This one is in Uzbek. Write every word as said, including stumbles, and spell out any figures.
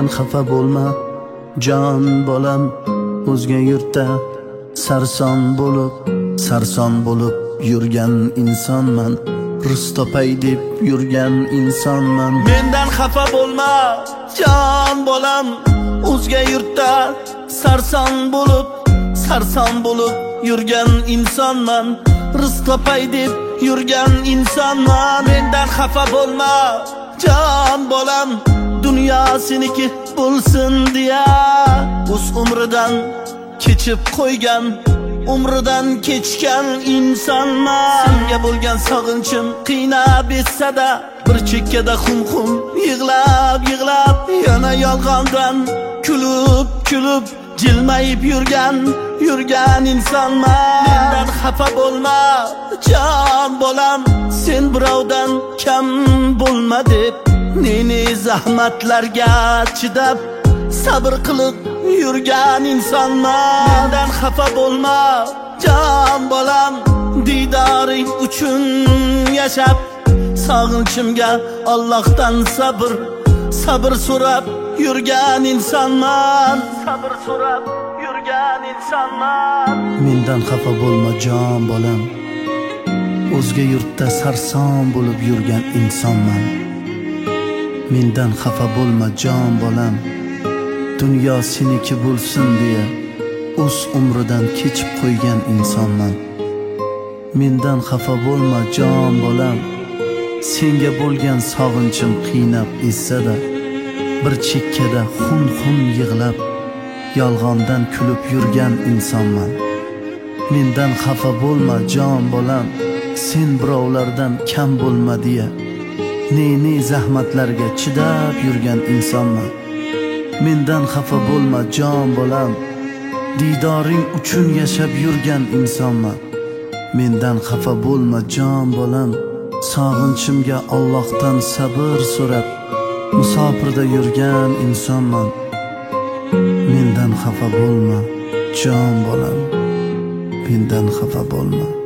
mendan xafa bo'lma jon bolam, o'zga yurtda sarson bo'lib sarson bo'lib yurgan insonman, rizq topay deb yurgan insonman. Mendan xafa bo'lma jon bolam, o'zga yurtda sarson bo'lib sarson bo'lib yurgan insonman, rizq topay deb yurgan insonman. Mendan xafa bo'lma jon bolam, dunyo seniki bo'lsin deya o'z umridan kechib qo'ygan, umridan kechgan insonman. Senga bo'lgan sog'inchim qiynab etsada, bir chekkada xum-xum yig'lab yig'lab, yana yolg'ondan kulib kulib jilmayib yurgan yurgan insonman. Mendan xafa bo'lma jon bolam, sen birovdan kam bo'lma deb ne-ne zahmatlarga chidab sabr qilib yurgan insonman. Mendan xafa bo'lma jon bolam, didoring uchun yashab sog'inchimga Allohdan sabr sabr so'rab yurgan insonman, sabr so'rab yurgan insonman. Mendan xafa bo'lma jon bolam, o'zga yurtda sarson bo'lib yurgan insonman. Mendan xafa bo'lma jon bolam, dunyo seniki bo'lsin deya o'z umridan kechib qo'ygan insonman. Mendan xafa bo'lma jon bolam, senga bo'lgan sog'inchim qiynab etsada, bir chekkada xun-xun yig'lab yolg'ondan kulib yurgan insonman. Mendan xafa bo'lma jon bolam, sen birovlardan kam bo'lma deya ne-ne zahmatlarga chidab yurgan insonman. Mendan xafa bo'lma jon bolam, didoring uchun yashab yurgan insonman. Mendan xafa bo'lma jon bolam, sog'inchimga Allohdan sabr so'rab musofirda yurgan insonman. Mendan xafa bo'lma jon bolam, mendan xafa bo'lma.